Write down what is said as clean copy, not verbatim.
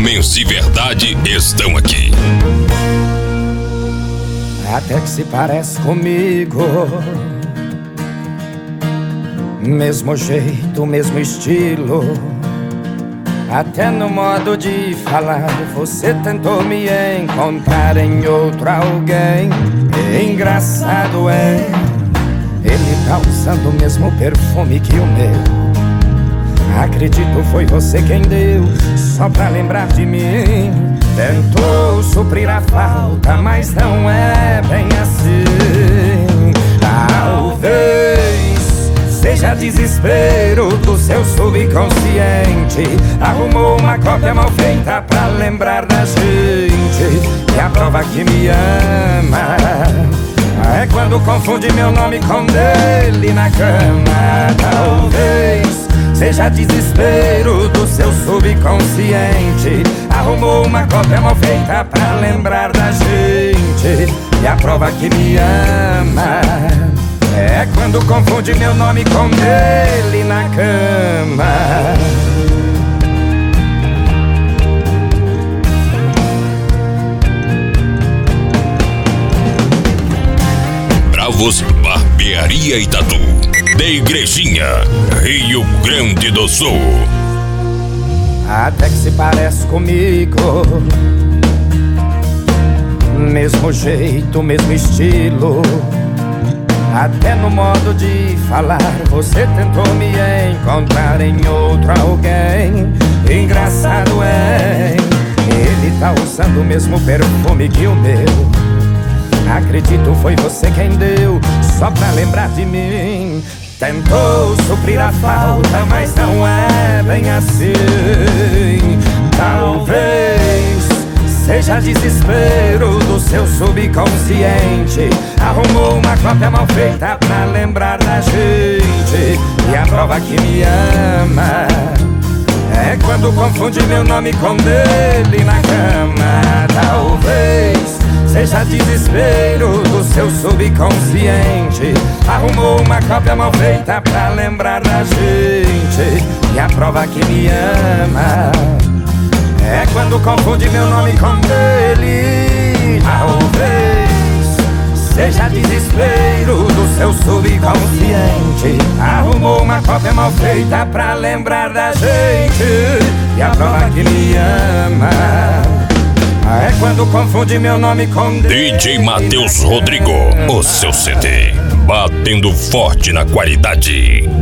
Homens de verdade estão aqui. Até que se parece comigo, mesmo jeito, mesmo estilo. Até no modo de falar, você tentou me encontrar em outro alguém. Engraçado é, ele tá usando o mesmo perfume que o meu. Acredito foi você quem deu, só pra lembrar de mim. Tentou suprir a falta, mas não é bem assim. Talvez seja desespero do seu subconsciente. Arrumou uma cópia mal feita pra lembrar da gente. E a prova que me ama é quando confunde meu nome com dele na cama. Talvez seja desespero do seu subconsciente. Arrumou uma cópia mal feita pra lembrar da gente. E a prova que me ama é quando confunde meu nome com dele na cama. Bravos Barbearia e Tatu, da Igrejinha, Rio Grande do Sul. Até que se parece comigo, mesmo jeito, mesmo estilo. Até no modo de falar, você tentou me encontrar em outro alguém. Engraçado é, ele tá usando o mesmo perfume que o meu. Acredito foi você quem deu, só pra lembrar de mim. Tentou suprir a falta, mas não é bem assim. Talvez seja desespero do seu subconsciente. Arrumou uma cópia mal feita pra lembrar da gente. E a prova que me ama é quando confunde meu nome com dele na cama. Talvez seja desespero do seu subconsciente. Arrumou uma cópia mal feita pra lembrar da gente. E a prova que me ama é quando confunde meu nome com dele. Talvez seja desespero do seu subconsciente. Arrumou uma cópia mal feita pra lembrar da gente. E a prova que me ama é quando confunde meu nome com DJ Matheus Rodrigo, o seu CD, batendo forte na qualidade.